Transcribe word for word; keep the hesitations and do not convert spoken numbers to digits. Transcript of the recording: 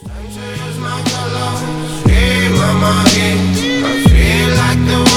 Sanchez, my color, scream on my head. I feel like the